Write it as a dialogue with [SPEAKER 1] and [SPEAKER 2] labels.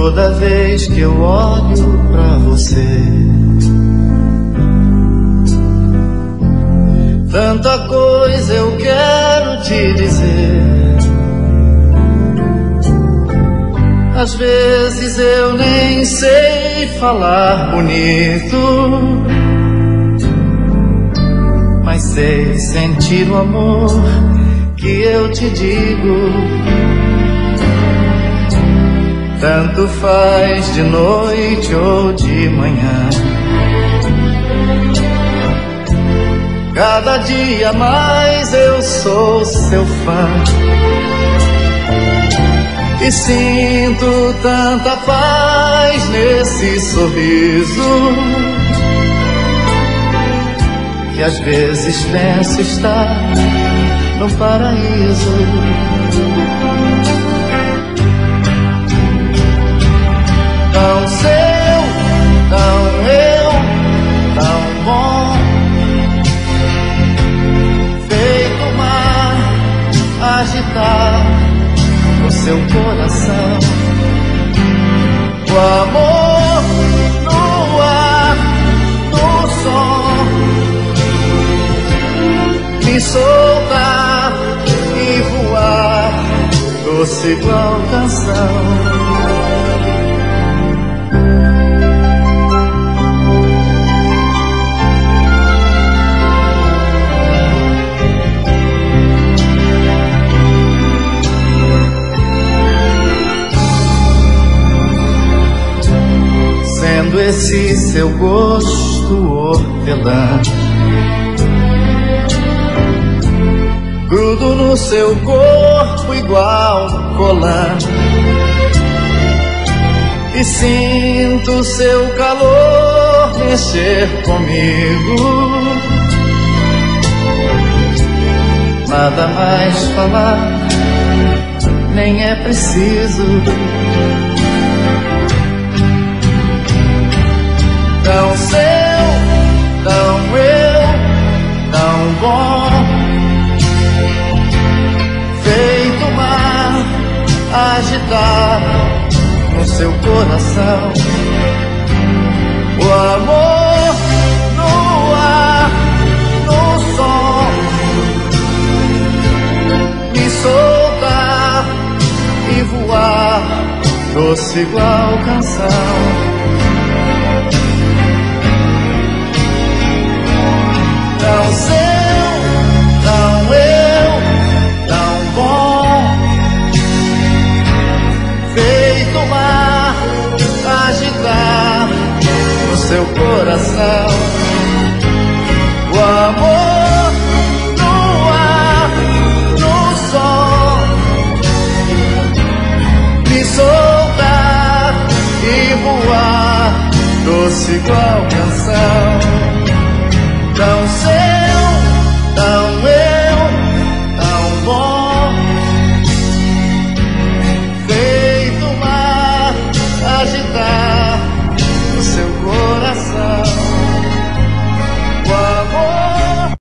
[SPEAKER 1] toda vez que eu olho pra você. Tanta coisa eu quero te dizer. Às vezes eu nem sei falar bonito, mas sei sentir o amor que eu te digo. Tanto faz de noite ou de manhã, cada dia mais eu sou seu fã. E sinto tanta paz nesse sorriso, que às vezes penso estar no paraíso. Tão seu, tão eu, tão bom, feito o mar agitar o seu coração. O amor no ar, no som, me soltar e voar, doce igual canção. Esse seu gosto hortelã, grudo no seu corpo igual colã, e sinto seu calor mexer comigo. Nada mais falar, nem é preciso. Tão seu, tão eu, tão bom, feito o mar agitar no seu coração. O amor no ar, no som, me soltar e voar, doce igual canção. Tão seu, tão eu, tão bom, feito o mar agitar no seu coração. O amor no ar, no som, me soltar e voar, doce igual canção.